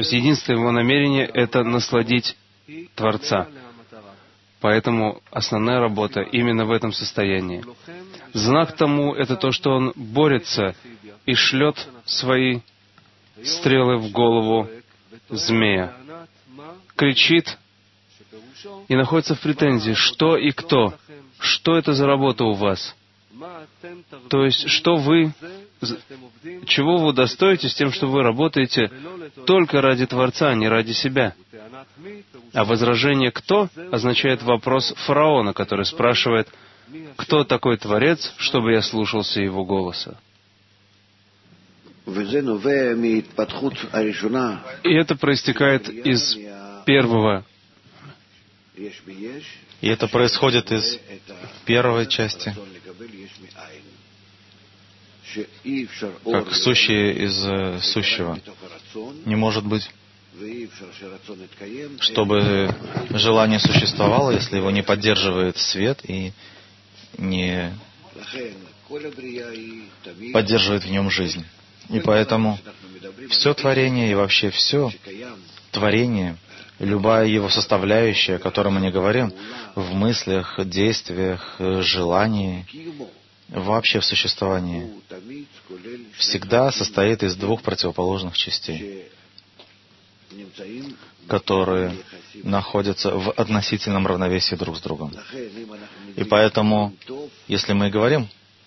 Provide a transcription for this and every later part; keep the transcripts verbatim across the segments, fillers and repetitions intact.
есть единственное его намерение — это насладить Творца. Поэтому основная работа именно в этом состоянии. Знак тому — это то, что он борется и шлет свои стрелы в голову змея, кричит и находится в претензии, что и кто, что это за работа у вас. То есть, что вы, чего вы удостоитесь тем, что вы работаете только ради Творца, а не ради себя. А возражение «кто» означает вопрос фараона, который спрашивает, кто такой Творец, чтобы я слушался его голоса. И это проистекает из первого. И это происходит из первой части, как сущее из э, сущего. Не может быть, чтобы желание существовало, если его не поддерживает свет и не поддерживает в нем жизнь. И поэтому все творение и вообще все творение, любая его составляющая, о которой мы не говорим, в мыслях, действиях, желании, вообще в существовании, всегда состоит из двух противоположных частей, которые находятся в относительном равновесии друг с другом. И поэтому, если мы говорим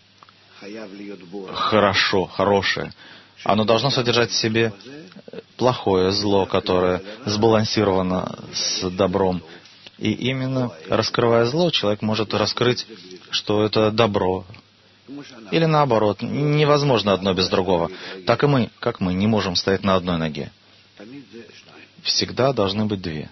«хорошо», «хорошее», оно должно содержать в себе плохое, зло, которое сбалансировано с добром. И именно раскрывая зло, человек может раскрыть, что это добро. Или наоборот, невозможно одно без другого. Так и мы, как мы, не можем стоять на одной ноге. Всегда должны быть две.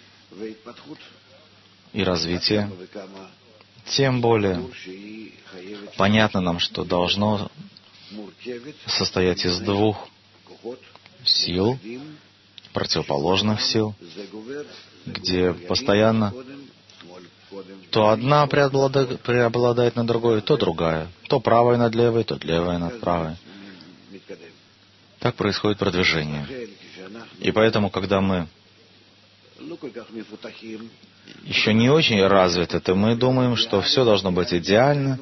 И развитие, тем более понятно нам, что должно состоять из двух сил, противоположных сил, где постоянно то одна преобладает, преобладает над другой, то другая, то правая над левой, то левая над правой. Так происходит продвижение. И поэтому, когда мы еще не очень развиты, то мы думаем, что все должно быть идеально,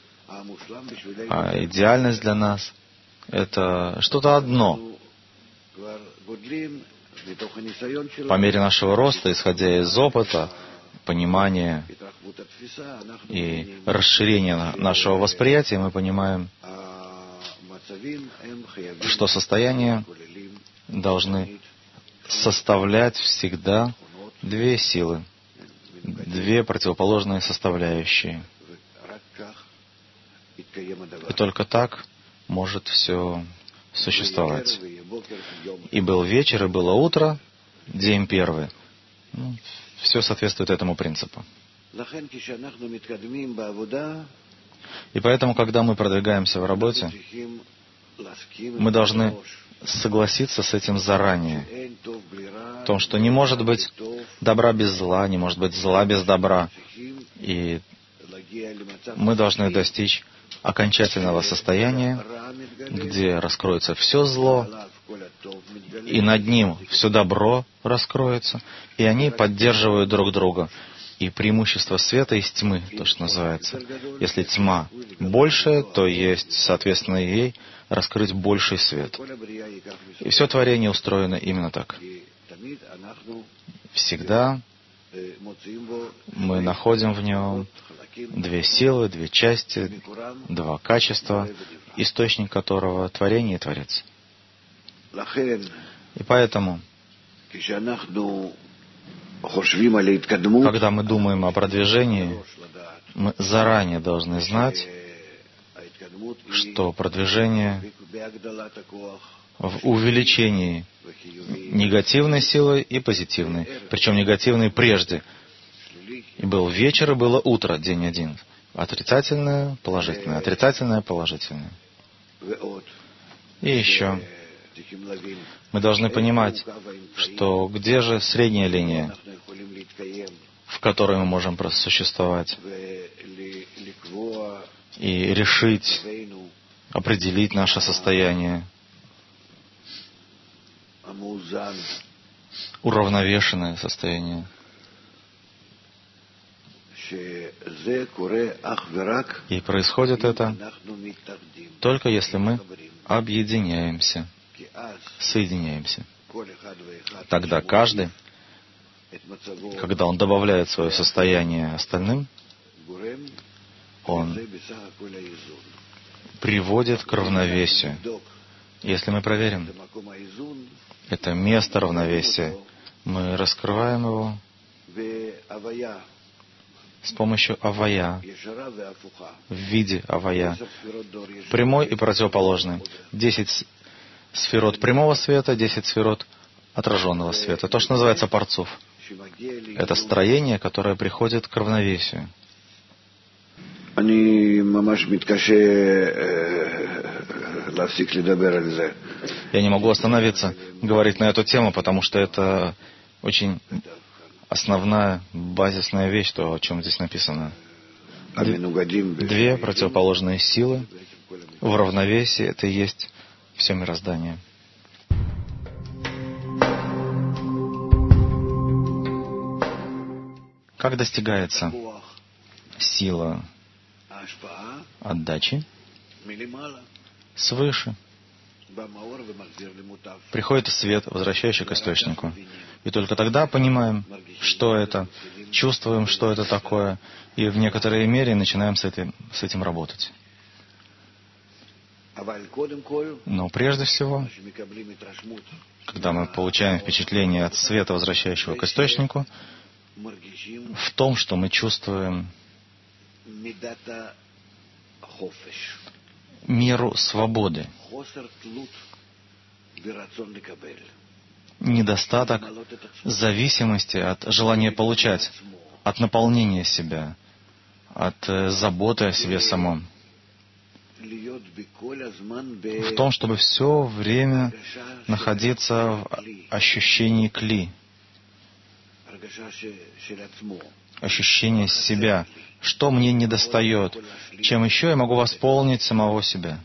а идеальность для нас — это что-то одно. По мере нашего роста, исходя из опыта, понимания и расширения нашего восприятия, мы понимаем, что состояния должны составлять всегда две силы, две противоположные составляющие. И только так может все существовать. И был вечер, и было утро, день первый. Ну, все соответствует этому принципу. И поэтому, когда мы продвигаемся в работе, мы должны согласиться с этим заранее. В том, что не может быть добра без зла, не может быть зла без добра. И мы должны достичь окончательного состояния, где раскроется все зло, и над ним все добро раскроется, и они поддерживают друг друга. И преимущество света из тьмы, то, что называется. Если тьма большая, то есть, соответственно, ей раскрыть больший свет. И все творение устроено именно так. Всегда мы находим в нем две силы, две части, два качества, источник которого — творение и Творец. И поэтому, когда мы думаем о продвижении, мы заранее должны знать, что продвижение в увеличении негативной силы и позитивной, причем негативной прежде. И был вечер, и было утро, день один. Отрицательное, положительное, отрицательное, положительное. И еще мы должны понимать, что где же средняя линия, в которой мы можем просто существовать и решить, определить наше состояние. уравновешенное состояние. И происходит это только если мы объединяемся, соединяемся. Тогда каждый, когда он добавляет свое состояние остальным, он приводит к равновесию. Если мы проверим это место равновесия, мы раскрываем его с помощью авая, в виде авая, прямой и противоположный. Десять сферот прямого света, десять сферот отраженного света. То, что называется парцуф. Это строение, которое приходит к равновесию. Я не могу остановиться говорить на эту тему, потому что это очень основная, базисная вещь, то, о чем здесь написано. Две противоположные силы в равновесии — это и есть все мироздание. Как достигается сила отдачи? Свыше. Приходит свет, возвращающий к источнику. И только тогда понимаем, что это, чувствуем, что это такое, и в некоторой мере начинаем с этим, с этим работать. Но прежде всего, когда мы получаем впечатление от света, возвращающего к источнику, в том, что мы чувствуем меру свободы, недостаток зависимости от желания получать, от наполнения себя, от заботы о себе самом. В том, чтобы все время находиться в ощущении кли, ощущение себя, что мне недостает, чем еще я могу восполнить самого себя.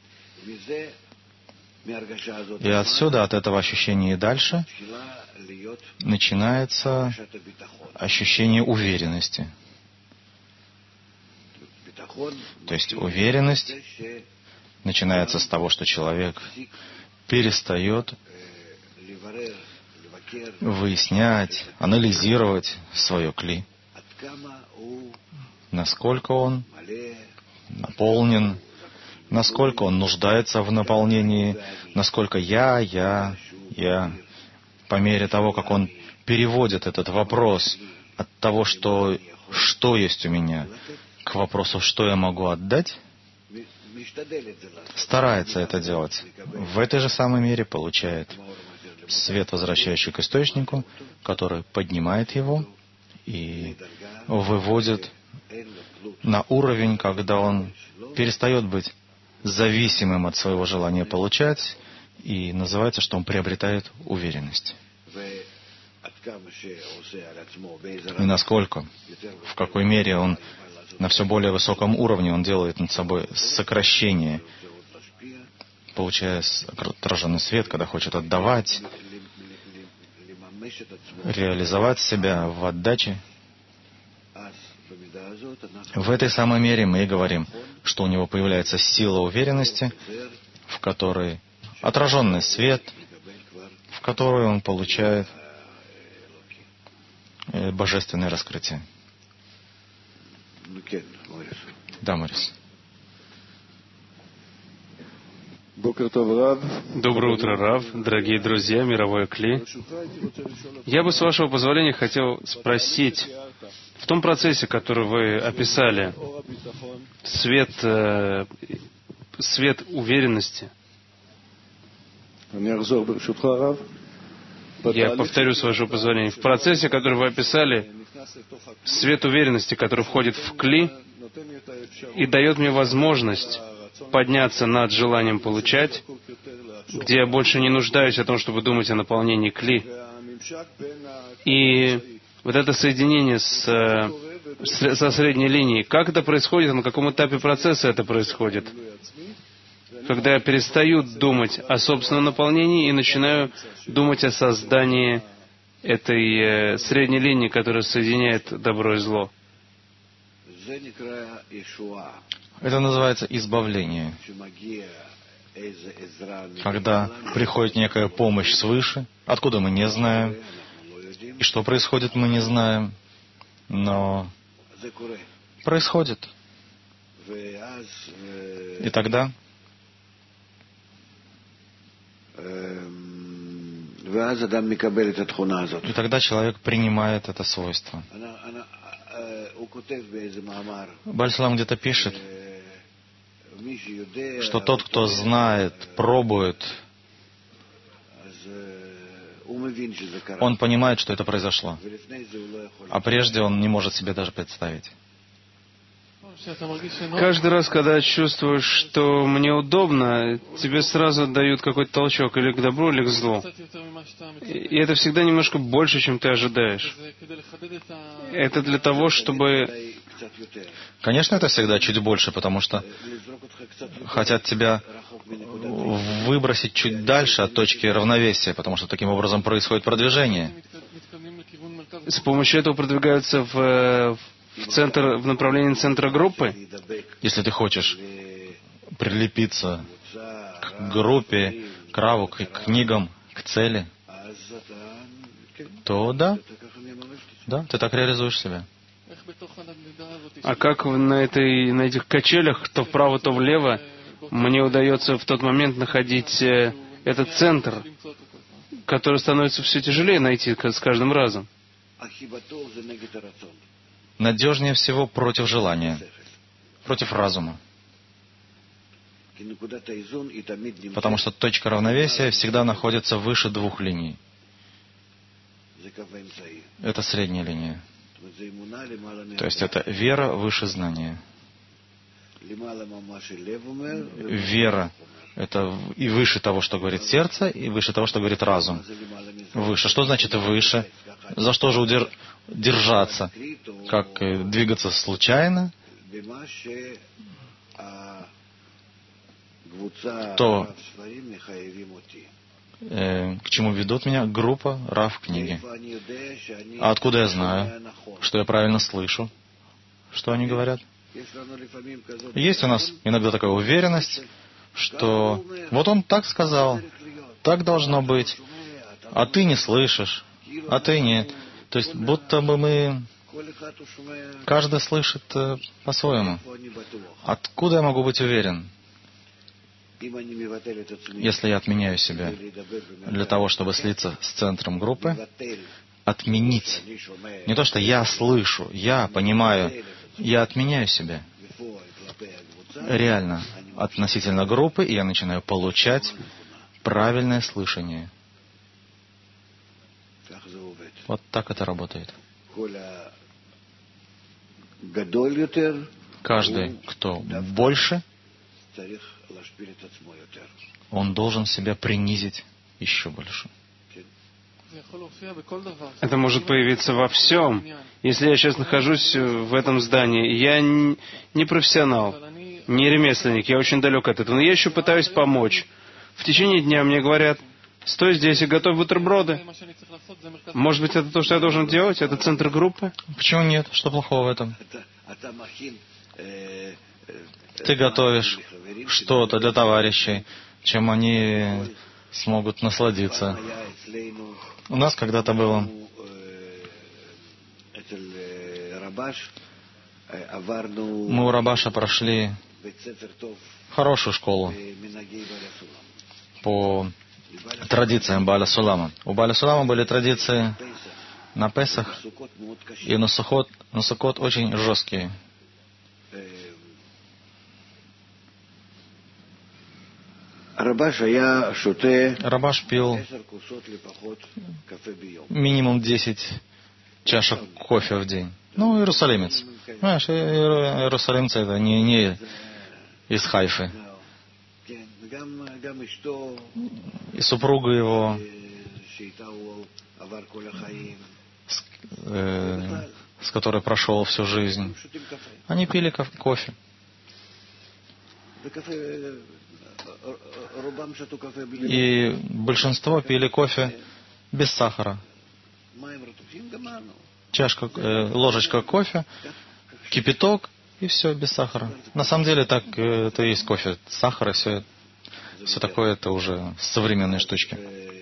И отсюда, от этого ощущения и дальше, начинается ощущение уверенности. То есть уверенность начинается с того, что человек перестает выяснять, анализировать свое кли, насколько он наполнен, насколько он нуждается в наполнении, насколько я, я, я. По мере того, как он переводит этот вопрос от того, что, что есть у меня, к вопросу, что я могу отдать, старается это делать. В этой же самой мере получает свет, возвращающий к источнику, который поднимает его и выводит на уровень, когда он перестает быть зависимым от своего желания получать, и называется, что он приобретает уверенность. И насколько, в какой мере он на все более высоком уровне он делает над собой сокращение, получая отраженный свет, когда хочет отдавать, реализовать себя в отдаче. В этой самой мере мы и говорим, что у него появляется сила уверенности, в которой отраженный свет, в которой он получает божественное раскрытие. Да, Морис. Доброе утро, Рав, дорогие друзья, мировое кли. Я бы, с вашего позволения, хотел спросить, в том процессе, который вы описали, свет, э, свет уверенности, я повторю, с вашего позволения, в процессе, который вы описали, свет уверенности, который входит в кли и дает мне возможность подняться над желанием получать, где я больше не нуждаюсь о том, чтобы думать о наполнении кли. И вот это соединение с, с, со средней линией, как это происходит, на каком этапе процесса это происходит? когда я перестаю думать о собственном наполнении и начинаю думать о создании этой э, средней линии, которая соединяет добро и зло. Это называется избавление. Когда приходит некая помощь свыше, откуда мы не знаем, и что происходит, мы не знаем, но происходит. И тогда И тогда человек принимает это свойство. Бааль Сулам где-то пишет, что тот, кто знает, пробует, он понимает, что это произошло. А прежде он не может себе даже представить. Каждый раз, когда чувствуешь, что мне удобно, тебе сразу дают какой-то толчок или к добру, или к злу. И это всегда немножко больше, чем ты ожидаешь. Это для того, чтобы... Конечно, это всегда чуть больше, потому что хотят тебя выбросить чуть дальше от точки равновесия, потому что таким образом происходит продвижение. С помощью этого продвигаются в... В, центр, в направлении центра группы? Если ты хочешь прилепиться к группе, к раву, к книгам, к цели, то да, да, ты так реализуешь себя. А как на, этой, на этих качелях, то вправо, то влево, мне удается в тот момент находить этот центр, который становится все тяжелее найти с каждым разом? Надежнее всего против желания, против разума. Потому что точка равновесия всегда находится выше двух линий. Это средняя линия. То есть это вера выше знания. Вера — это и выше того, что говорит сердце, и выше того, что говорит разум. Выше. Что значит выше? За что же удер... держаться? Как двигаться случайно? То, э, к чему ведут меня группа Рав книги. А откуда я знаю, что я правильно слышу, что они говорят? Есть у нас иногда такая уверенность, что вот он так сказал, так должно быть, а ты не слышишь, а ты нет. То есть будто бы мы... Каждый слышит э, по-своему. Откуда я могу быть уверен? Если я отменяю себя для того, чтобы слиться с центром группы, отменить. Не то, что я слышу, я понимаю, я отменяю себя. Реально, относительно группы, и я начинаю получать правильное слышание. Вот так это работает. Каждый, кто больше, он должен себя принизить еще больше. Это может появиться во всем. Если я сейчас нахожусь в этом здании, я не профессионал, не ремесленник, я очень далек от этого, но я еще пытаюсь помочь. В течение дня мне говорят: стой здесь и готовь бутерброды. Может быть, это то, что я должен делать? Это центр группы? Почему нет? Что плохого в этом? Ты готовишь что-то для товарищей, чем они смогут насладиться. У нас когда-то было... Мы у Рабаша прошли хорошую школу по традициям Бааля Сулама. У Бааля Сулама были традиции на Песах и на Суккот, на Суккот очень жесткие. Рабаш пил минимум десять чашек кофе в день. Ну, иерусалимец. Знаешь, иерусалимцы это не, не из Хайфы. И супруга его, с, э, с которой прошел всю жизнь, они пили кофе. И большинство пили кофе без сахара. Чашка, э, ложечка кофе, кипяток, и все, без сахара. На самом деле так э, это и есть кофе. Сахар и все, все такое, это уже современные штучки.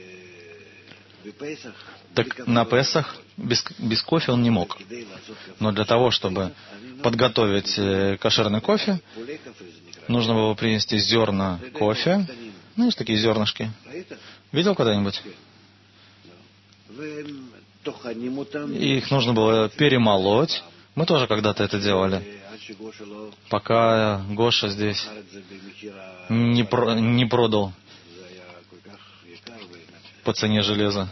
Так на Песах без, без кофе он не мог. Но для того, чтобы подготовить э, кошерный кофе, нужно было принести зерна кофе. Знаешь, такие зернышки. Видел когда-нибудь? И их нужно было перемолоть. Мы тоже когда-то это делали. Пока Гоша здесь не, про, не продал по цене железа.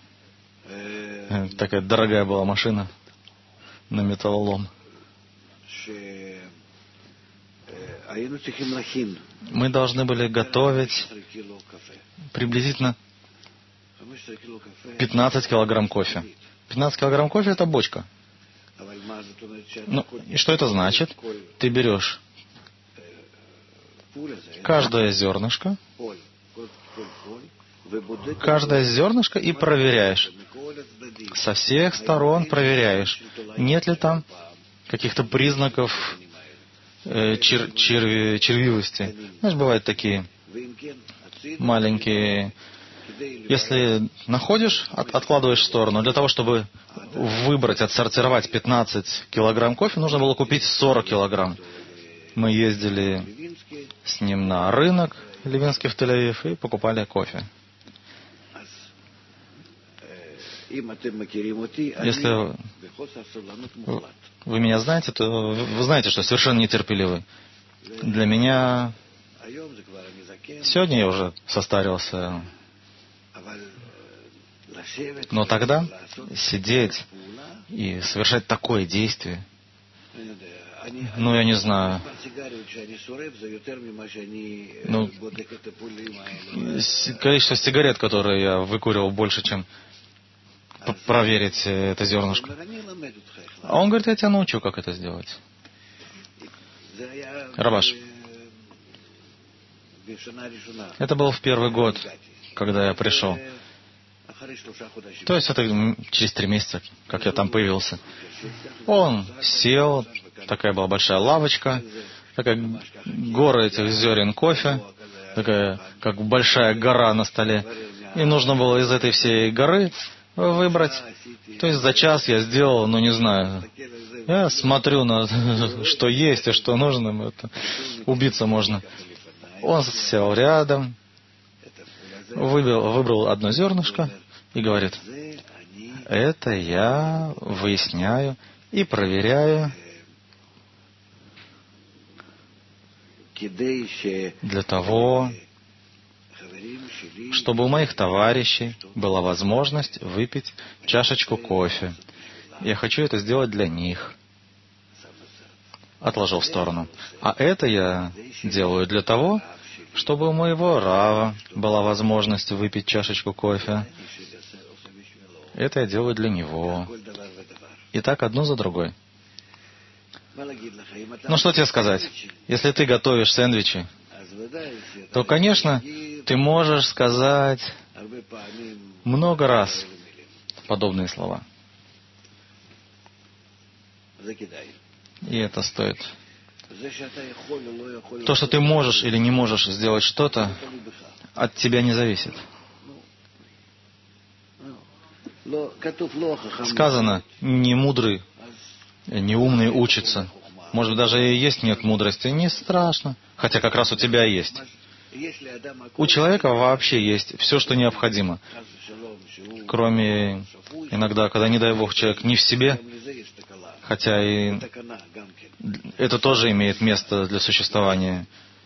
Такая дорогая была машина на металлолом. Мы должны были готовить приблизительно пятнадцать килограмм кофе. пятнадцать килограмм кофе — это бочка. Ну, и что это значит? Ты берешь каждое зернышко, каждое зернышко и проверяешь. Со всех сторон проверяешь, нет ли там каких-то признаков э, чер, черви, червивости. Знаешь, бывают такие маленькие. Если находишь, от, откладываешь в сторону. Для того, чтобы выбрать, отсортировать пятнадцать килограмм кофе, нужно было купить сорок килограмм. Мы ездили с ним на рынок Левинский в Тель-Авив и покупали кофе. Если вы меня знаете, то вы знаете, что совершенно нетерпеливый. Для меня сегодня я уже состарился. Но тогда сидеть и совершать такое действие, ну, я не знаю. Ну, количество сигарет, которые я выкуривал, больше, чем проверить это зернышко. А он говорит, я тебя научу, как это сделать. Рабаш, это был в первый год, когда я пришел. То есть это через три месяца, как я там появился. Он сел, такая была большая лавочка, такая гора этих зерен кофе, такая, как большая гора на столе. И нужно было из этой всей горы выбрать. То есть за час я сделал, ну не знаю, я смотрю на что есть и что нужно, это убиться можно. Он сел рядом, выбрал, выбрал одно зернышко и говорит, это я выясняю и проверяю для того, чтобы у моих товарищей была возможность выпить чашечку кофе. Я хочу это сделать для них. Отложил в сторону. А это я делаю для того, чтобы у моего рава была возможность выпить чашечку кофе. Это я делаю для него. И так одно за другой. Ну что тебе сказать? Если ты готовишь сэндвичи, то, конечно, ты можешь сказать много раз подобные слова. И это стоит. То, что ты можешь или не можешь сделать что-то, от тебя не зависит. Сказано, не мудрый, не умный учится. Может, даже и есть нет мудрости, не страшно. Хотя как раз у тебя есть. У человека вообще есть все, что необходимо. Кроме иногда, когда, не дай Бог, человек не в себе, хотя и это тоже имеет место для существования.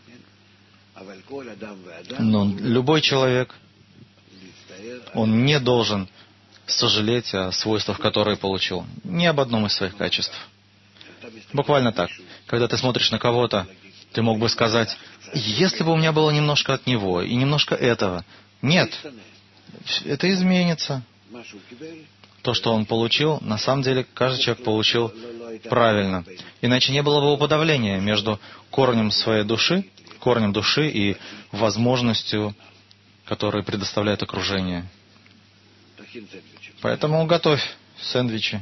Но любой человек, он не должен сожалеть о свойствах, которые получил. Ни об одном из своих качеств. Буквально так. Когда ты смотришь на кого-то, ты мог бы сказать, если бы у меня было немножко от него и немножко этого. Нет. Это изменится. То, что он получил, на самом деле каждый человек получил правильно. Иначе не было бы уподавления между корнем своей души, корнем души и возможностью, которую предоставляет окружение. Поэтому готовь сэндвичи.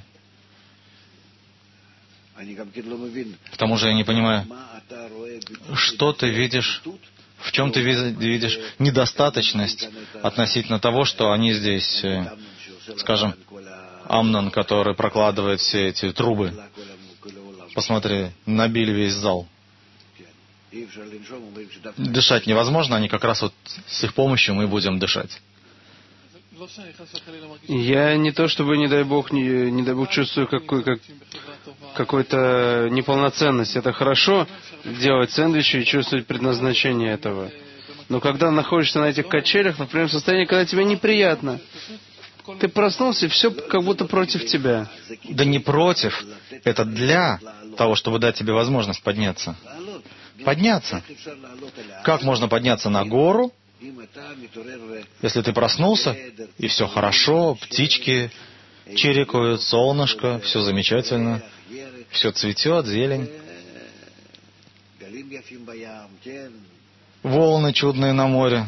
К тому же я не понимаю, что ты видишь, в чем ты видишь недостаточность относительно того, что они здесь, скажем, Амнон, который прокладывает все эти трубы. Посмотри, набили весь зал. Дышать невозможно, они как раз вот с их помощью мы будем дышать. Я не то чтобы, не дай Бог, не, не дай Бог, чувствую какой, как, какой-то неполноценность. Это хорошо делать сэндвичи и чувствовать предназначение этого. Но когда находишься на этих качелях, например, в состоянии, когда тебе неприятно, ты проснулся, и все как будто против тебя. Да не против. Это для того, чтобы дать тебе возможность подняться. Подняться. Как можно подняться на гору, если ты проснулся, и все хорошо, птички чирикают, солнышко, все замечательно, все цветет, зелень, волны чудные на море.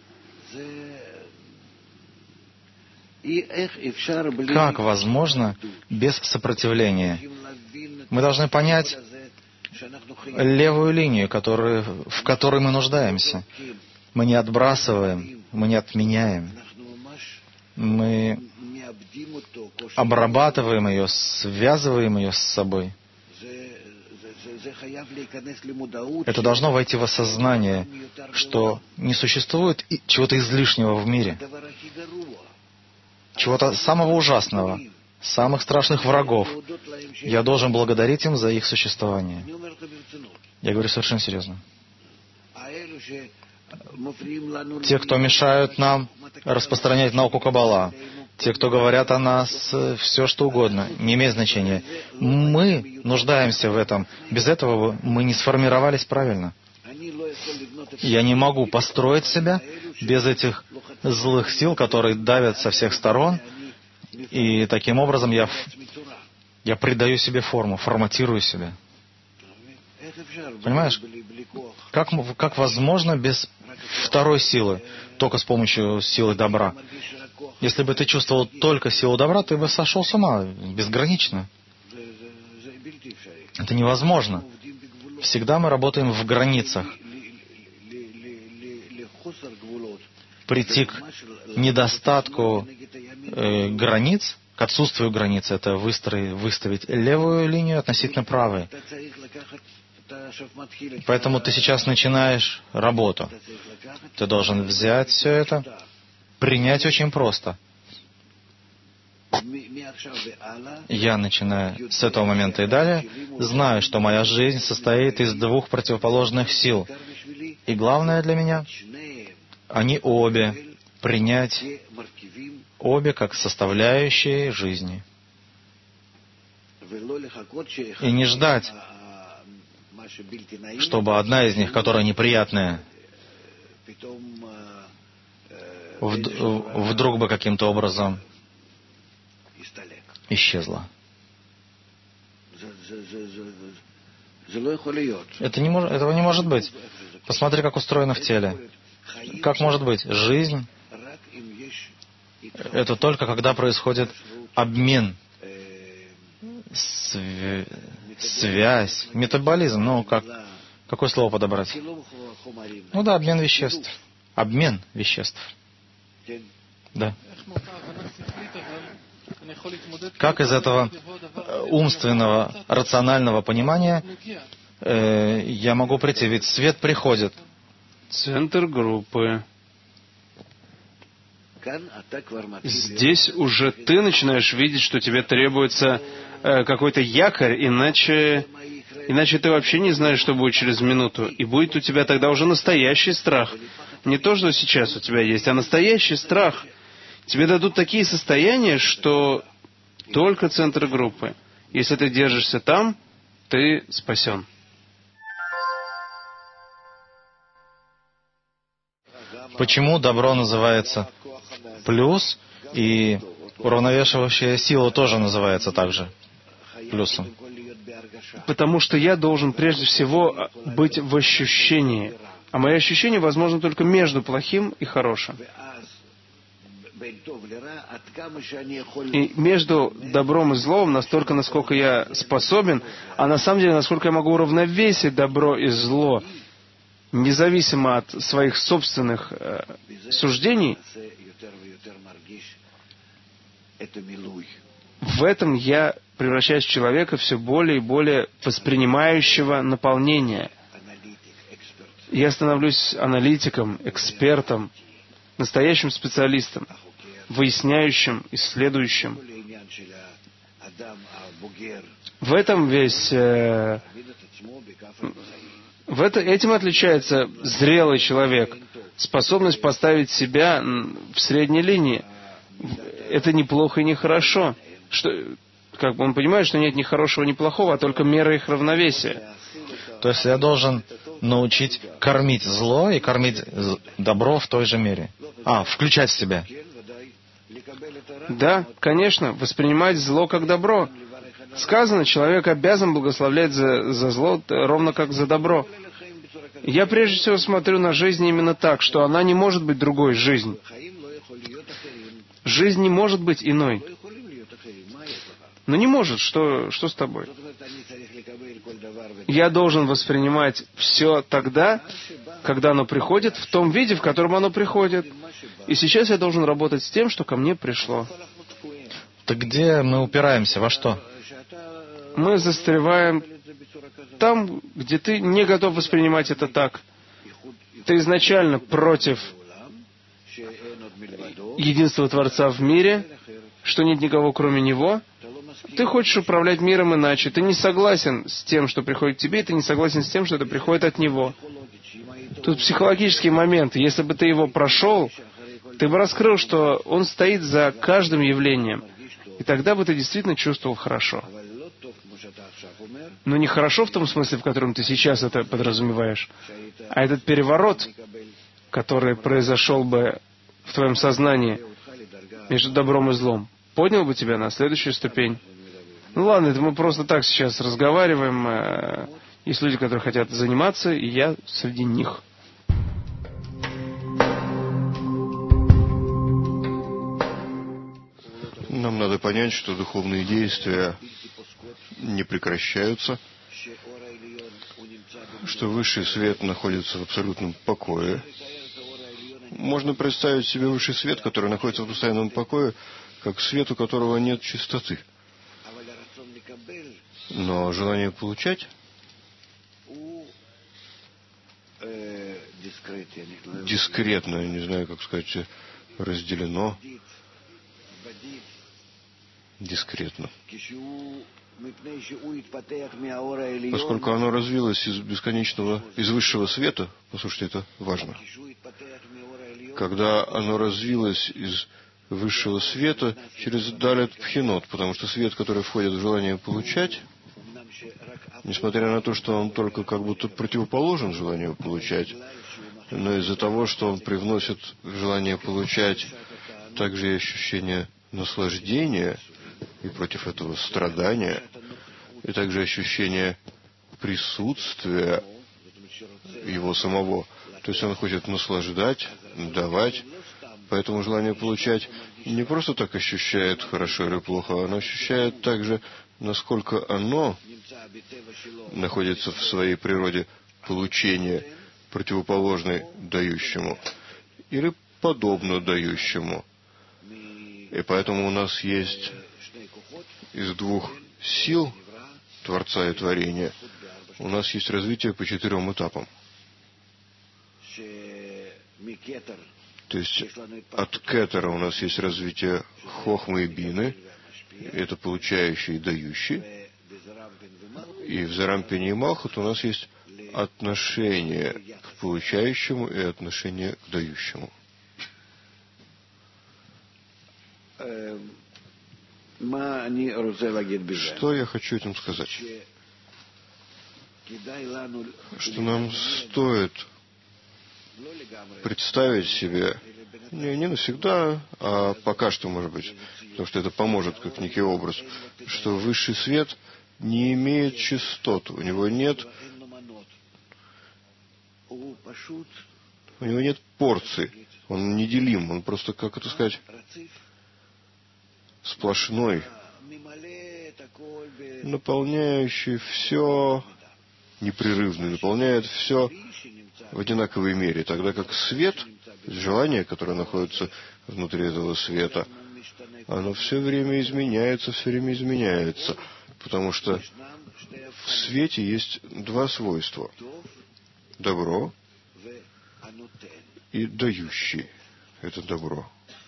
Как возможно без сопротивления? Мы должны понять левую линию, которую, в которой мы нуждаемся. Мы не отбрасываем, мы не отменяем. Мы обрабатываем ее, связываем ее с собой. Это должно войти в осознание, что не существует чего-то излишнего в мире, чего-то самого ужасного, самых страшных врагов. Я должен благодарить им за их существование. Я говорю совершенно серьезно. Те, кто мешают нам распространять науку Каббала, те, кто говорят о нас все, что угодно, не имеет значения. Мы нуждаемся в этом. Без этого мы не сформировались правильно. Я не могу построить себя без этих злых сил, которые давят со всех сторон, и таким образом я, я придаю себе форму, форматирую себя. Понимаешь? Как, как возможно без второй силы, только с помощью силы добра? Если бы ты чувствовал только силу добра, ты бы сошел с ума безгранично. Это невозможно. Всегда мы работаем в границах. Прийти к недостатку э, границ, к отсутствию границ, это выстроить, выставить левую линию относительно правой. Поэтому ты сейчас начинаешь работу. Ты должен взять все это, принять очень просто. Я начинаю с этого момента и далее, знаю, что моя жизнь состоит из двух противоположных сил. И главное для меня, они обе, принять обе как составляющие жизни. И не ждать, чтобы одна из них, которая неприятная, вдруг бы каким-то образом исчезла. Это не мож, этого не может быть. Посмотри, как устроено в теле. Как может быть? Жизнь — это только когда происходит обмен, св... связь, метаболизм. Ну, как... какое слово подобрать? Ну да, обмен веществ. Обмен веществ. Да. Как из этого умственного, рационального понимания э, я могу прийти? Ведь свет приходит. Центр группы. Здесь уже ты начинаешь видеть, что тебе требуется э, какой-то якорь, иначе, иначе ты вообще не знаешь, что будет через минуту. И будет у тебя тогда уже настоящий страх. Не то, что сейчас у тебя есть, а настоящий страх. Тебе дадут такие состояния, что только центр группы. Если ты держишься там, ты спасен. Почему добро называется плюс, и уравновешивающая сила тоже называется также плюсом? Потому что я должен прежде всего быть в ощущении. А мое ощущение возможно только между плохим и хорошим. И между добром и злом настолько, насколько я способен, а на самом деле, насколько я могу уравновесить добро и зло, независимо от своих собственных э, суждений, в этом я превращаюсь в человека все более и более воспринимающего наполнение. Я становлюсь аналитиком, экспертом, настоящим специалистом, выясняющим, исследующим. В этом весь... Э, в это, этим отличается зрелый человек. Способность поставить себя в средней линии. Это не плохо и не хорошо. Что, как бы он понимает, что нет ни хорошего, ни плохого, а только мера их равновесия. То есть я должен научить кормить зло и кормить добро в той же мере. А, включать в себя. Да, конечно, воспринимать зло как добро. Сказано, человек обязан благословлять за, за зло, ровно как за добро. Я прежде всего смотрю на жизнь именно так, что она не может быть другой жизнь. Жизнь не может быть иной. Но не может. Что, что с тобой? Я должен воспринимать все тогда, когда оно приходит, в том виде, в котором оно приходит. И сейчас я должен работать с тем, что ко мне пришло. Так где мы упираемся? Во что? Мы застреваем там, где ты не готов воспринимать это так. Ты изначально против единства Творца в мире, что нет никого, кроме Него. Ты хочешь управлять миром иначе. Ты не согласен с тем, что приходит к тебе, и ты не согласен с тем, что это приходит от Него. Тут психологический момент. Если бы ты его прошел, ты бы раскрыл, что он стоит за каждым явлением. И тогда бы ты действительно чувствовал хорошо. Но не хорошо в том смысле, в котором ты сейчас это подразумеваешь, а этот переворот, который произошел бы в твоем сознании между добром и злом, поднял бы тебя на следующую ступень. Ну ладно, это мы просто так сейчас разговариваем. Есть люди, которые хотят заниматься, и я среди них. Нам надо понять, что духовные действия не прекращаются, что высший свет находится в абсолютном покое. Можно представить себе высший свет, который находится в постоянном покое, как свет, у которого нет чистоты. Но желание получать дискретно, я не знаю, как сказать, разделено дискретно. Поскольку оно развилось из бесконечного, из высшего света, послушайте, это важно. Когда оно развилось из высшего света через далят пхинот, потому что свет, который входит в желание получать, несмотря на то, что он только как будто противоположен желанию получать, но из-за того, что он привносит в желание получать также и ощущение наслаждения, и против этого страдания, и также ощущение присутствия его самого. То есть он хочет наслаждать, давать, поэтому желание получать не просто так ощущает хорошо или плохо, оно ощущает также, насколько оно находится в своей природе получения, противоположной дающему, или подобно дающему. И поэтому у нас есть из двух сил Творца и Творения, у нас есть развитие по четырем этапам. То есть от кетера у нас есть развитие хохмы и бины, это получающий и дающий. И в Зарампине и Малхут у нас есть отношение к получающему и отношение к дающему. Что я хочу этим сказать? Что нам стоит представить себе, не, не навсегда, а пока что, может быть, потому что это поможет как некий образ, что высший свет не имеет частот, у него нет У него нет порций. Он неделим. Он просто, как это сказать, сплошной, наполняющий все, непрерывный, наполняет все в одинаковой мере. Тогда как свет, желание, которое находится внутри этого света, оно все время изменяется, все время изменяется. Потому что в свете есть два свойства. Добро и дающий. Это добро.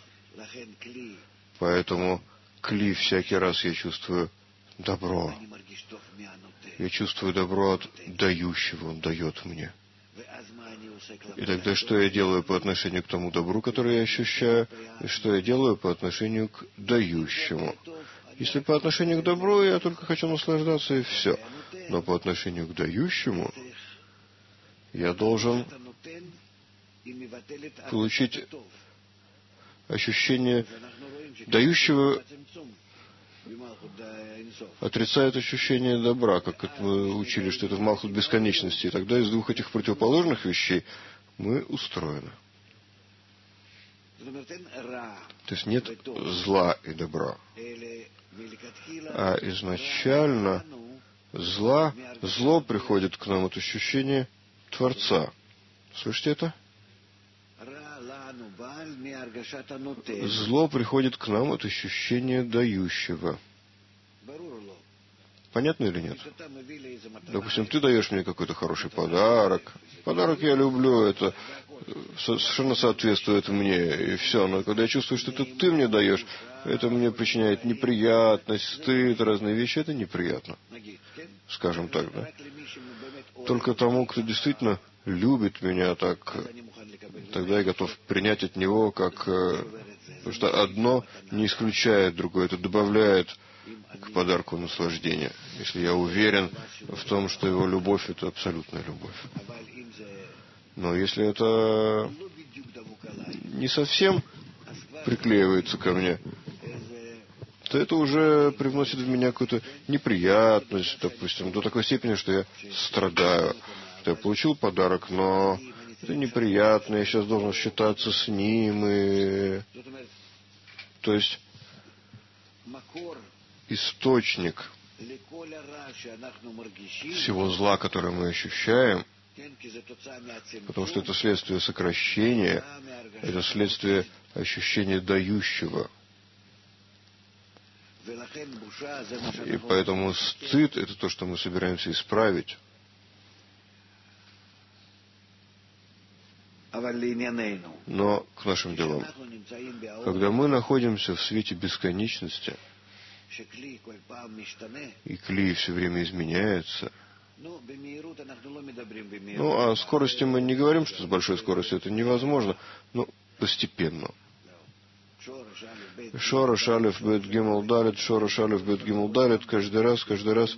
Поэтому кли всякий раз я чувствую добро. Я чувствую добро от дающего, он дает мне. И тогда что я делаю по отношению к тому добру, которое я ощущаю, и что я делаю по отношению к дающему? Если по отношению к добру я только хочу наслаждаться, и все. Но по отношению к дающему я должен получить ощущение дающего, отрицает ощущение добра, как это мы учили, что это в Малхут бесконечности. И тогда из двух этих противоположных вещей мы устроены. То есть нет зла и добра. А изначально зла, зло приходит к нам от ощущения Творца. Слышите это? Зло приходит к нам от ощущения дающего. Понятно или нет? Допустим, ты даешь мне какой-то хороший подарок. Подарок я люблю, это совершенно соответствует мне, и все. Но когда я чувствую, что это ты мне даешь, это мне причиняет неприятность, стыд, разные вещи, это неприятно. Скажем так, да? Только тому, кто действительно любит меня так, тогда я готов принять от него как... Потому что одно не исключает другое, это добавляет к подарку наслаждения. Если я уверен в том, что его любовь — это абсолютная любовь. Но если это не совсем приклеивается ко мне, то это уже привносит в меня какую-то неприятность, допустим, до такой степени, что я страдаю. Что я получил подарок, но это неприятно, я сейчас должен считаться с ним. И... То есть источник всего зла, которое мы ощущаем, потому что это следствие сокращения, это следствие ощущения дающего. И поэтому стыд — это то, что мы собираемся исправить. Но к нашим делам. Когда мы находимся в свете бесконечности, и кли все время изменяется, ну, о скорости мы не говорим, что с большой скоростью это невозможно, но постепенно. Шорош, алеф, бет, гимл, далит, шорош, алеф, бет, гимл, далит, каждый раз, каждый раз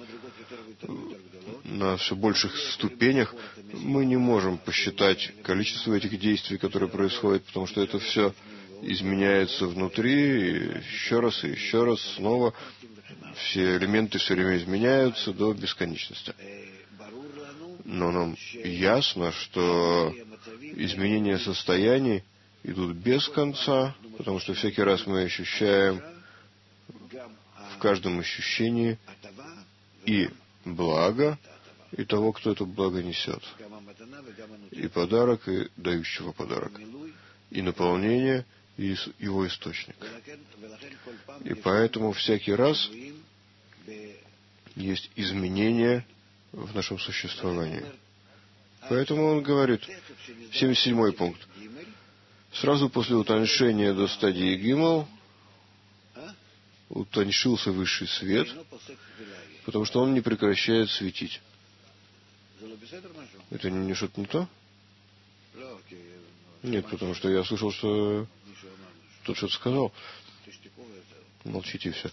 на все больших ступенях мы не можем посчитать количество этих действий, которые происходят, потому что это все изменяется внутри, и еще раз, и еще раз, снова. Все элементы все время изменяются до бесконечности. Но нам ясно, что изменения состояний идут без конца, потому что всякий раз мы ощущаем в каждом ощущении и благо, и того, кто это благо несет. И подарок, и дающего подарок. И наполнение, и его источник. И поэтому всякий раз есть изменения в нашем существовании. Поэтому он говорит, семьдесят седьмой пункт. Сразу после утоншения до стадии гимл утоншился высший свет, потому что он не прекращает светить. Это не что-то не то? Нет, потому что я слышал, что кто-то что-то сказал. Молчите все.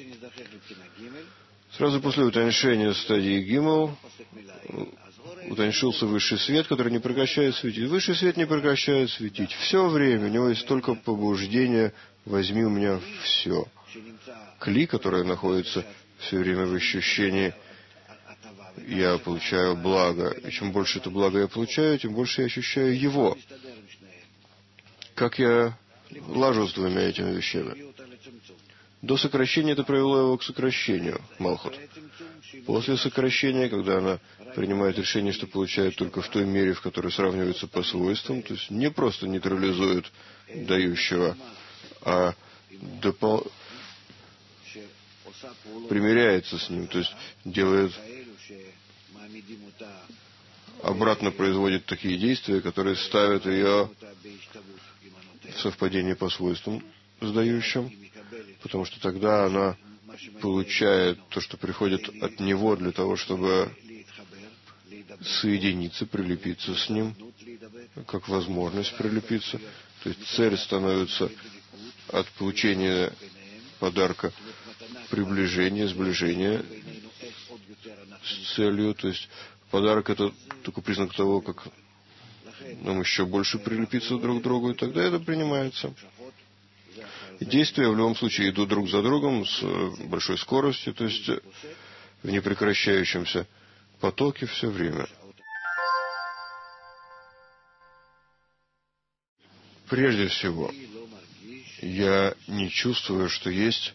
Сразу после утоншения стадии гимл утоншился высший свет, который не прекращает светить. Высший свет не прекращает светить. Все время у него есть только побуждение «возьми у меня все». Кли, которое находится все время в ощущении я получаю благо. И чем больше это благо я получаю, тем больше я ощущаю его. Как я лажу с двумя этими вещами? До сокращения это привело его к сокращению, Малхут. После сокращения, когда она принимает решение, что получает только в той мере, в которой сравнивается по свойствам, то есть не просто нейтрализует дающего, а допол... примиряется с ним, то есть делает, обратно производит такие действия, которые ставят ее в совпадение по свойствам с дающим, потому что тогда она получает то, что приходит от него для того, чтобы соединиться, прилепиться с ним, как возможность прилепиться. То есть цель становится от получения подарка приближение, сближение с целью. То есть подарок — это только признак того, как нам еще больше прилепиться друг к другу, и тогда это принимается. И действия в любом случае идут друг за другом с большой скоростью, то есть в непрекращающемся потоке все время. Прежде всего, я не чувствую, что есть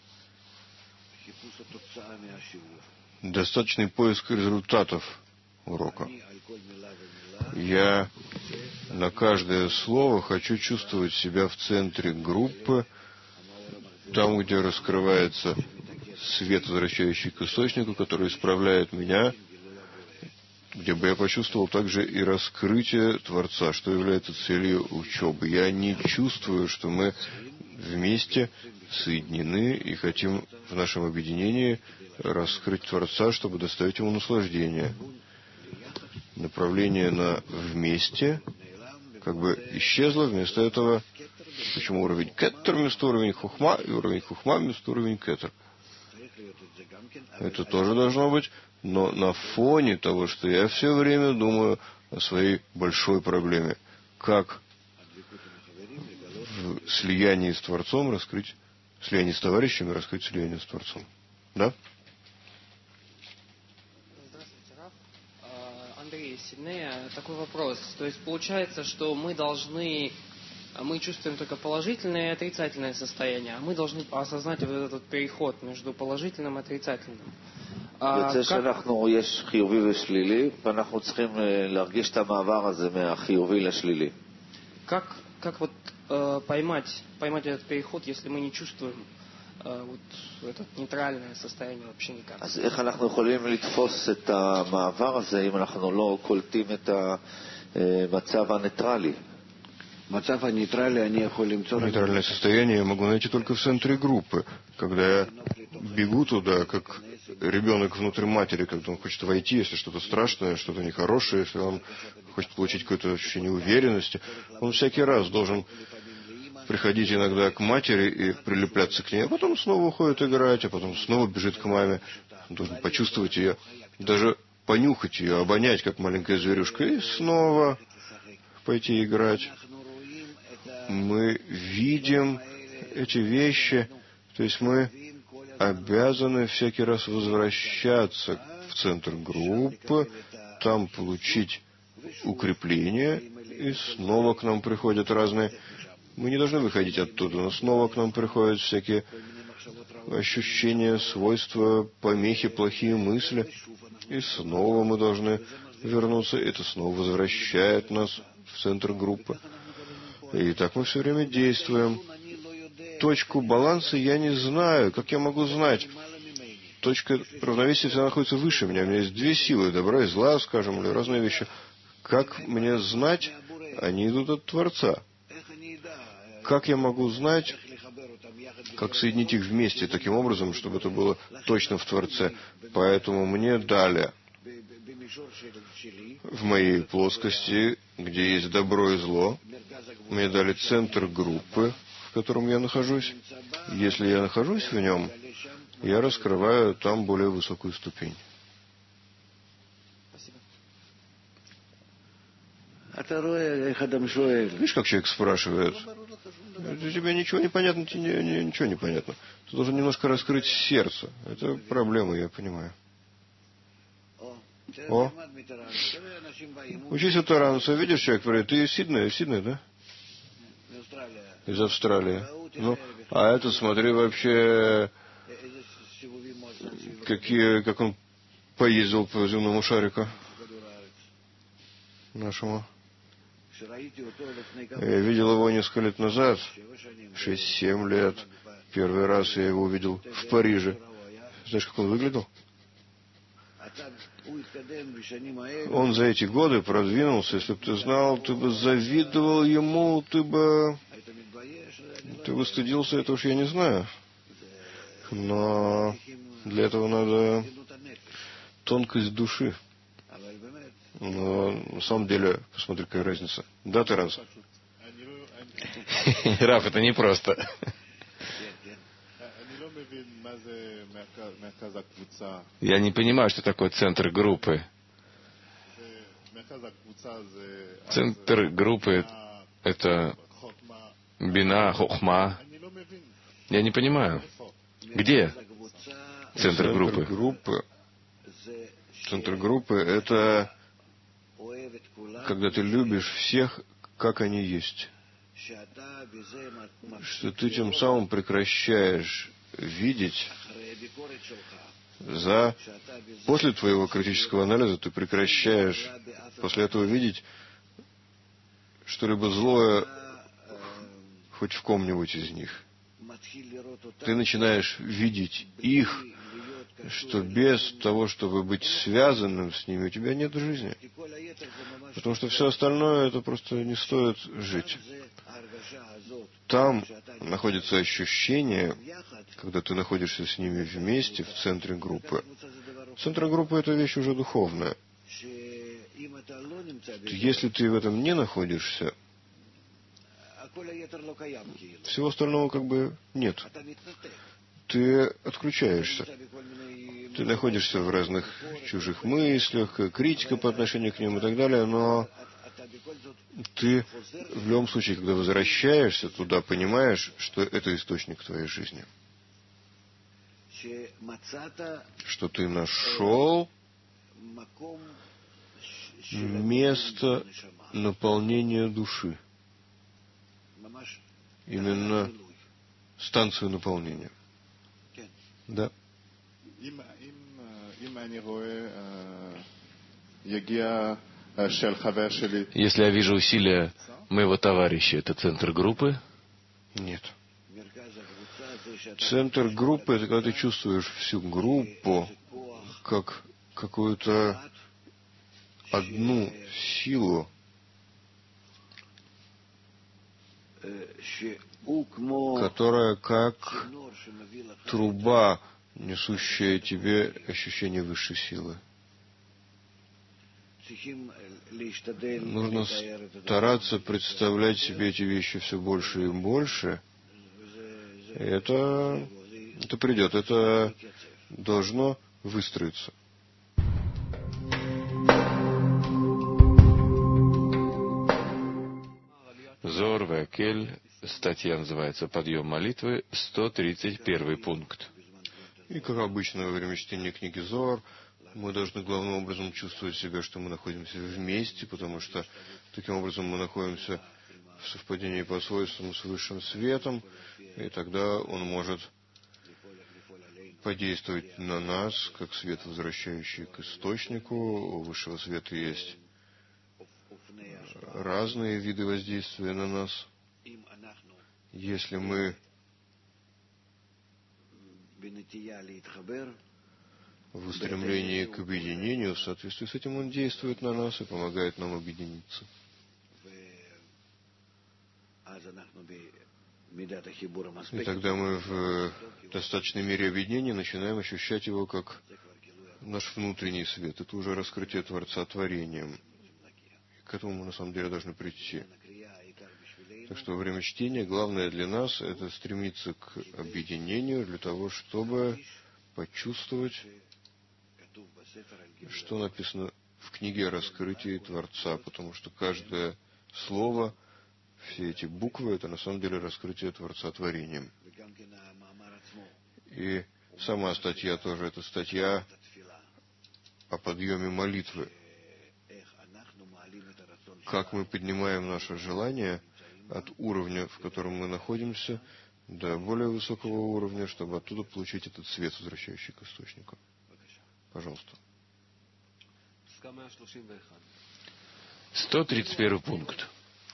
достаточный поиск результатов урока. Я на каждое слово хочу чувствовать себя в центре группы, там, где раскрывается свет, возвращающий к источнику, который исправляет меня, где бы я почувствовал также и раскрытие Творца, что является целью учебы. Я не чувствую, что мы вместе соединены и хотим в нашем объединении раскрыть Творца, чтобы доставить ему наслаждение. Направление на вместе как бы исчезло, вместо этого почему уровень кетер вместо уровень хухма и уровень хухма вместо уровень кетер. Это тоже должно быть, но на фоне того, что я все время думаю о своей большой проблеме. Как в слиянии с Творцом раскрыть, в слиянии с товарищами раскрыть слияние с Творцом. Да? Здравствуйте, Раф. Андрей Сиднея. Такой вопрос. То есть получается, что мы должны, мы чувствуем только положительное и отрицательное состояние, а мы должны осознать вот этот переход между положительным и отрицательным. יוצא שאנחנו, יש חיובי ושלילי, ואנחנו צריכים להרגיש את המעבר הזה מהחיובי לשלילי. Как, как вот э, поймать, поймать этот переход, если мы не чувствуем э, вот это нейтральное состояние вообще никак? אז איך אנחנו יכולים לתפוס את המעבר הזה אם אנחנו לא קולטים את המצב הניטרלי? Нейтральное состояние я могу найти только в центре группы, когда я бегу туда, как ребенок внутрь матери, когда он хочет войти, если что-то страшное, что-то нехорошее, если он хочет получить какое-то ощущение уверенности, он всякий раз должен приходить иногда к матери и прилепляться к ней, а потом снова уходит играть, а потом снова бежит к маме. Он должен почувствовать ее, даже понюхать ее, обонять, как маленькая зверюшка, и снова пойти играть. Мы видим эти вещи, то есть мы обязаны всякий раз возвращаться в центр группы, там получить укрепление, и снова к нам приходят разные... Мы не должны выходить оттуда, но снова к нам приходят всякие ощущения, свойства, помехи, плохие мысли, и снова мы должны вернуться, это снова возвращает нас в центр группы. И так мы все время действуем. Точку баланса я не знаю. Как я могу знать? Точка равновесия всегда находится выше меня. У меня есть две силы, добра и зла, скажем, или разные вещи. Как мне знать? Они идут от Творца. Как я могу знать, как соединить их вместе таким образом, чтобы это было точно в Творце? Поэтому мне дали в моей плоскости, где есть добро и зло, мне дали центр группы, в котором я нахожусь. Если я нахожусь в нем, я раскрываю там более высокую ступень. Видишь, как человек спрашивает? Тебе ничего не понятно, тебе ничего не понятно. Ты должен немножко раскрыть сердце. Это проблема, я понимаю. О, учись у таранца. Видишь, человек говорит, ты из Сиднея, из Сиднея, да? Из Австралии. Ну, а это, смотри, вообще, какие, как он поездил по земному шарику нашему. Я видел его несколько лет назад, шесть-семь лет. Первый раз я его увидел в Париже. Знаешь, как он выглядел? Он за эти годы продвинулся. Если бы ты знал, ты бы завидовал ему, ты бы... Ты бы стыдился, это уж я не знаю. Но для этого надо тонкость души. Но на самом деле, посмотри, какая разница. Да, Таранс? Раф, это непросто. Я не понимаю, что такое центр группы. Центр группы — это бина, хохма. Я не понимаю. Где центр группы? группы? Центр группы — это когда ты любишь всех, как они есть. Что ты тем самым прекращаешь видеть за... После твоего критического анализа ты прекращаешь после этого видеть что-либо злое хоть в ком-нибудь из них. Ты начинаешь видеть их, что без того, чтобы быть связанным с ними, у тебя нет жизни. Потому что все остальное, это просто не стоит жить. Там находится ощущение, когда ты находишься с ними вместе в центре группы. Центр группы — это вещь уже духовная. Если ты в этом не находишься, всего остального как бы нет. Ты отключаешься. Ты находишься в разных чужих мыслях, критика по отношению к ним и так далее, но ты в любом случае, когда возвращаешься туда, понимаешь, что это источник твоей жизни. Что ты нашел место наполнения души. Именно станцию наполнения. Да. Если я вижу усилия моего товарища, это центр группы? Нет. Центр группы — это когда ты чувствуешь всю группу как какую-то одну силу, которая как труба, несущая тебе ощущение высшей силы. Нужно стараться представлять себе эти вещи все больше и больше. И это, это придет, это должно выстроиться. Зор Векель, статья называется «Подъем молитвы», сто тридцать первый пункт. И, как обычно, во время чтения книги Зор, мы должны главным образом чувствовать себя, что мы находимся вместе, потому что таким образом мы находимся в совпадении по свойствам с высшим светом, и тогда он может подействовать на нас, как свет, возвращающий к источнику. У высшего света есть разные виды воздействия на нас. Если мы в устремлении к объединению, в соответствии с этим он действует на нас и помогает нам объединиться. И тогда мы в достаточной мере объединения начинаем ощущать его как наш внутренний свет. Это уже раскрытие Творца творением. И к этому мы на самом деле должны прийти. Так что во время чтения главное для нас — это стремиться к объединению для того, чтобы почувствовать, что написано в книге о раскрытии Творца, потому что каждое слово, все эти буквы — это на самом деле раскрытие Творца творением. И сама статья тоже — это статья о подъеме молитвы. Как мы поднимаем наше желание от уровня, в котором мы находимся, до более высокого уровня, чтобы оттуда получить этот свет, возвращающий к источнику. Пожалуйста. сто тридцать первый пункт.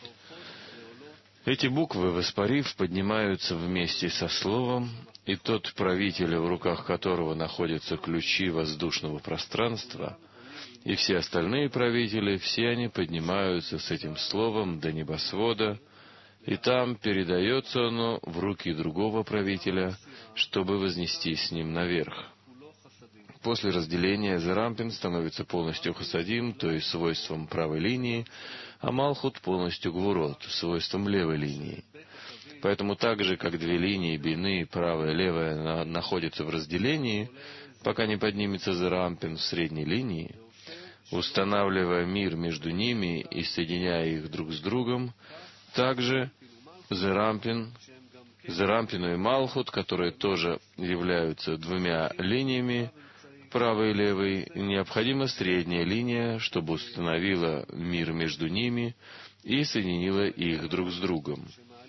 Эти буквы, воспарив, поднимаются вместе со словом, и тот правитель, в руках которого находятся ключи воздушного пространства, и все остальные правители, все они поднимаются с этим словом до небосвода, и там передается оно в руки другого правителя, чтобы вознестись с ним наверх. После разделения Зерампин становится полностью хасадим, то есть свойством правой линии, а Малхут полностью гвурот, свойством левой линии. Поэтому так же, как две линии бины, правая и левая, находятся в разделении, пока не поднимется Зерампин в средней линии, устанавливая мир между ними и соединяя их друг с другом, также Зерампин, Зерампину и Малхут, которые тоже являются двумя линиями, правой и левой, необходима средняя линия, чтобы установила мир между ними и соединила их друг с другом.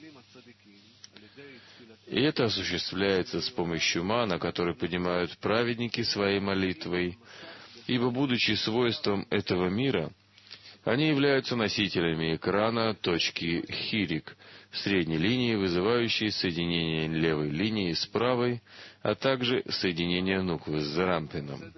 И это осуществляется с помощью мана, который поднимают праведники своей молитвой, ибо, будучи свойством этого мира, они являются носителями экрана точки хирик, средней линии, вызывающей соединение левой линии с правой, а также соединение нуквы с Зерампином.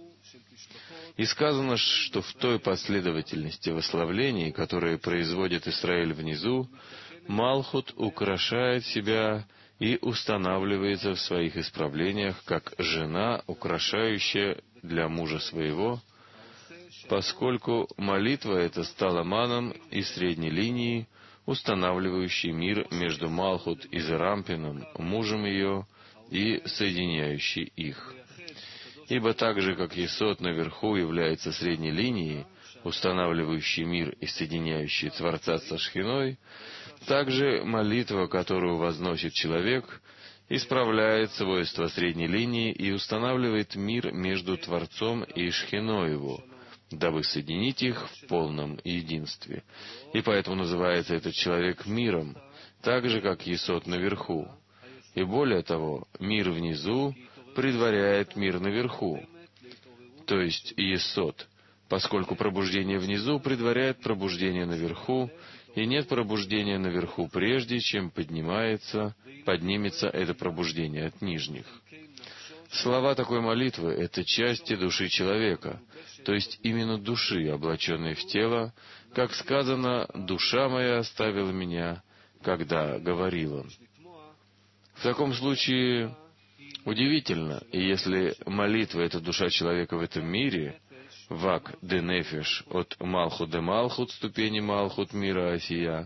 И сказано, что в той последовательности восславлений, которые производит Исраэль внизу, Малхут украшает себя и устанавливается в своих исправлениях, как жена, украшающая для мужа своего, поскольку молитва эта стала маном и средней линией, устанавливающей мир между Малхут и Зерампином, мужем ее, и соединяющей их. Ибо так же, как Есод наверху является средней линией, устанавливающей мир и соединяющей Творца со Шхиной, также молитва, которую возносит человек, исправляет свойства средней линии и устанавливает мир между Творцом и Шхиной его, дабы соединить их в полном единстве. И поэтому называется этот человек миром, так же, как Есод наверху. И более того, мир внизу предваряет мир наверху, то есть Есод, поскольку пробуждение внизу предваряет пробуждение наверху, и нет пробуждения наверху прежде, чем поднимается, поднимется это пробуждение от нижних. Слова такой молитвы — это части души человека, то есть именно души, облаченной в тело, как сказано: «Душа моя оставила меня, когда говорил он». В таком случае удивительно, и если молитва — это душа человека в этом мире, вак де нефеш, от Малхут де Малхут, ступени Малхут мира Осия,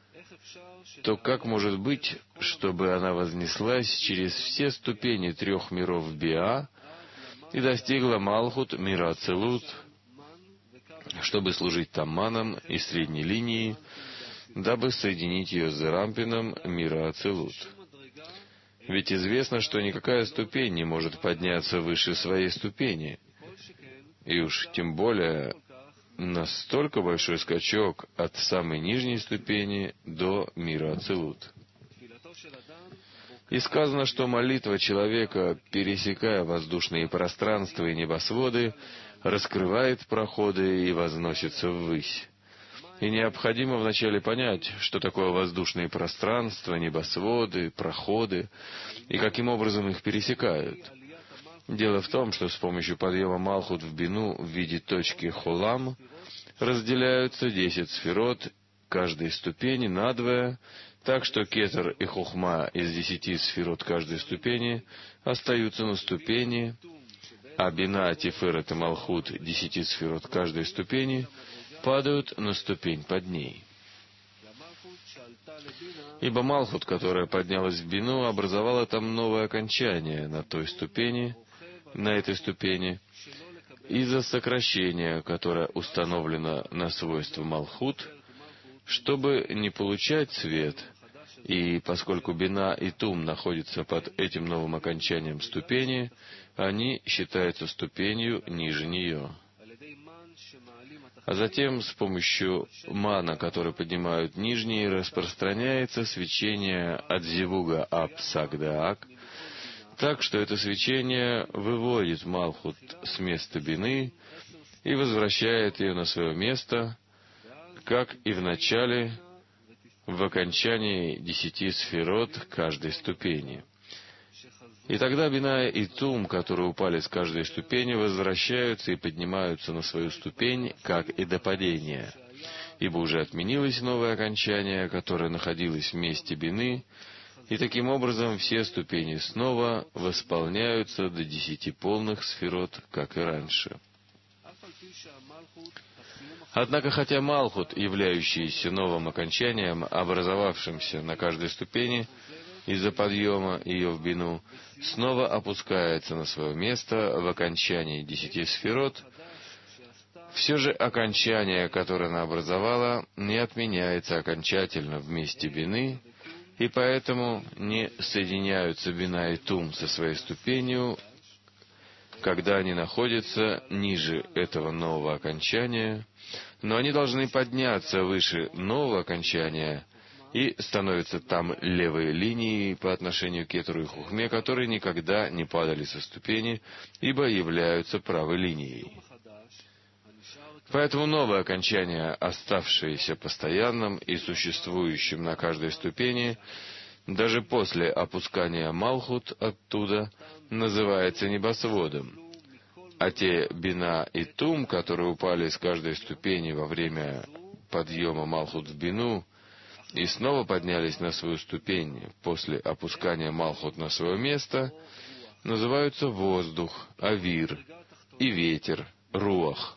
то как может быть, чтобы она вознеслась через все ступени трех миров Биа и достигла Малхут мира Ацилут, чтобы служить там маном и средней линией, дабы соединить ее с Зерампином мира Ацилут? Ведь известно, что никакая ступень не может подняться выше своей ступени, и уж тем более настолько большой скачок от самой нижней ступени до мира Ацилут. И сказано, что молитва человека, пересекая воздушные пространства и небосводы, раскрывает проходы и возносится ввысь. И необходимо вначале понять, что такое воздушные пространства, небосводы, проходы, и каким образом их пересекают. Дело в том, что с помощью подъема Малхут в бину в виде точки Холам разделяются десять сферот каждой ступени надвое, так что кетер и хухма из десяти сферот каждой ступени остаются на ступени, а бина, тиферет и Малхут десяти сферот каждой ступени падают на ступень под ней. Ибо Малхут, которая поднялась в бину, образовала там новое окончание на той ступени, на этой ступени, из-за сокращения, которое установлено на свойство Малхут, чтобы не получать свет, и поскольку бина и тум находятся под этим новым окончанием ступени, они считаются ступенью ниже нее. А затем с помощью мана, который поднимают нижние, распространяется свечение от зивуга Апсагдаак, так что это свечение выводит Малхут с места бины и возвращает ее на свое место, как и в начале, в окончании десяти сферот каждой ступени. И тогда бина и тум, которые упали с каждой ступени, возвращаются и поднимаются на свою ступень, как и до падения. Ибо уже отменилось новое окончание, которое находилось в месте бины, и таким образом все ступени снова восполняются до десяти полных сферот, как и раньше. Однако, хотя Малхут, являющийся новым окончанием, образовавшимся на каждой ступени из-за подъема ее в бину, снова опускается на свое место в окончании десяти сферот, все же окончание, которое она образовала, не отменяется окончательно в месте бины, и поэтому не соединяются бина и тум со своей ступенью, когда они находятся ниже этого нового окончания, но они должны подняться выше нового окончания и становятся там левой линией по отношению к Кетеру и Хухме, которые никогда не падали со ступени, ибо являются правой линией. Поэтому новое окончание, оставшееся постоянным и существующим на каждой ступени, даже после опускания Малхут оттуда, называется небосводом. А те бина и тум, которые упали с каждой ступени во время подъема Малхут в бину и снова поднялись на свою ступень после опускания Малхут на свое место, называются воздух, авир и ветер, руах.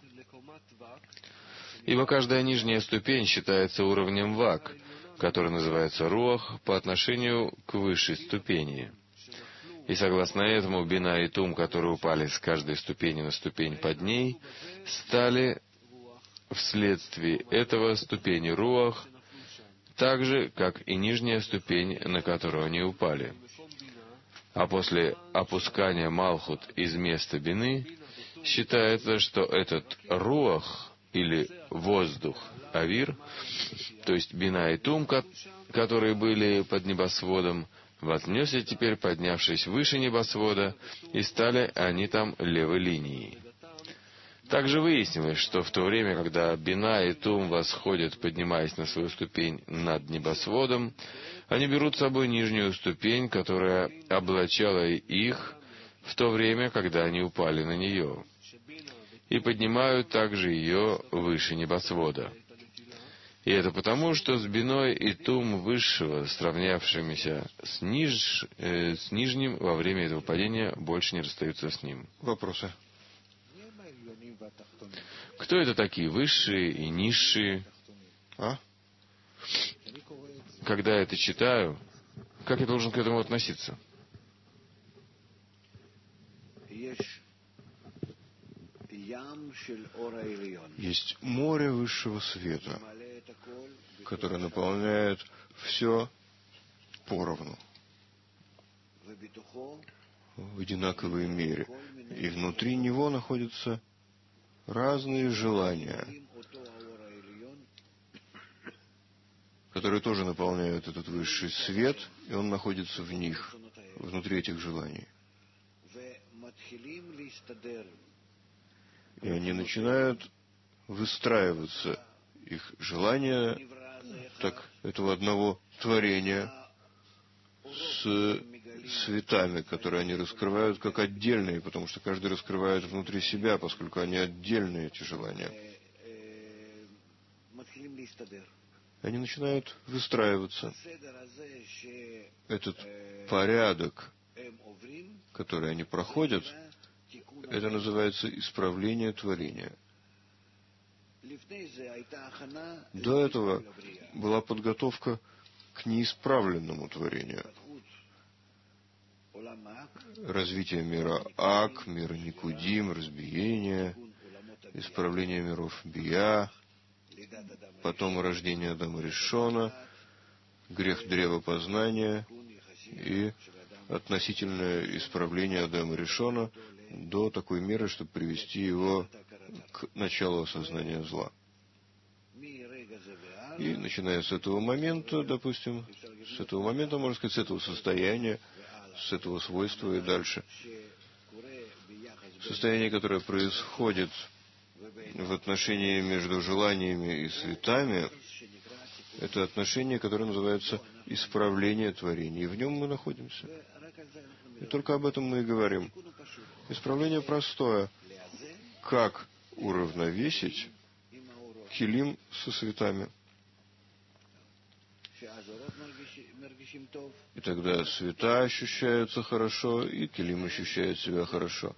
Ибо каждая нижняя ступень считается уровнем вак, который называется руах по отношению к высшей ступени. И согласно этому, бина и тум, которые упали с каждой ступени на ступень под ней, стали вследствие этого ступени руах, так же, как и нижняя ступень, на которую они упали. А после опускания Малхут из места бины, считается, что этот руах, или воздух, авир, то есть бина и тум, которые были под небосводом, вознесся теперь, поднявшись выше небосвода, и стали они там левой линией. Также выяснилось, что в то время, когда бина и тум восходят, поднимаясь на свою ступень над небосводом, они берут с собой нижнюю ступень, которая облачала их в то время, когда они упали на нее, и поднимают также ее выше небосвода. И это потому, что с биной и тум высшего, сравнявшимися с, ниж, э, с нижним, во время этого падения больше не расстаются с ним. Вопросы? Кто это такие высшие и низшие? А? Когда я это читаю, как я должен к этому относиться? Есть море высшего света, которое наполняет все поровну, в одинаковой мере. И внутри него находятся разные желания, которые тоже наполняют этот высший свет, и он находится в них, внутри этих желаний. И они начинают выстраиваться, их желания, так, этого одного творения с светами, которые они раскрывают как отдельные, потому что каждый раскрывает внутри себя, поскольку они отдельные, эти желания. Они начинают выстраиваться. Этот порядок, который они проходят, это называется исправление творения. До этого была подготовка к неисправленному творению. Развитие мира Ак, мира Никудим, разбиение, исправление миров Бия, потом рождение Адама Ришона, грех древа познания и относительное исправление Адама Ришона до такой меры, чтобы привести его к началу осознания зла. И начиная с этого момента, допустим, с этого момента, можно сказать, с этого состояния, с этого свойства и дальше. Состояние, которое происходит в отношении между желаниями и светами, это отношение, которое называется исправление творений. И в нем мы находимся. И только об этом мы и говорим. Исправление простое. Как уравновесить килим со светами? И тогда света ощущаются хорошо, и килим ощущает себя хорошо.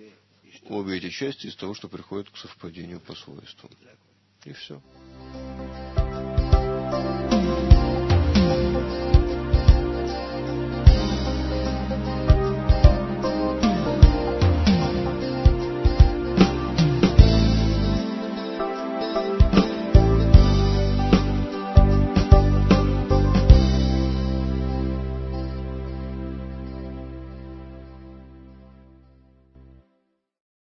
Обе эти части из того, что приходит к совпадению по свойствам. И все.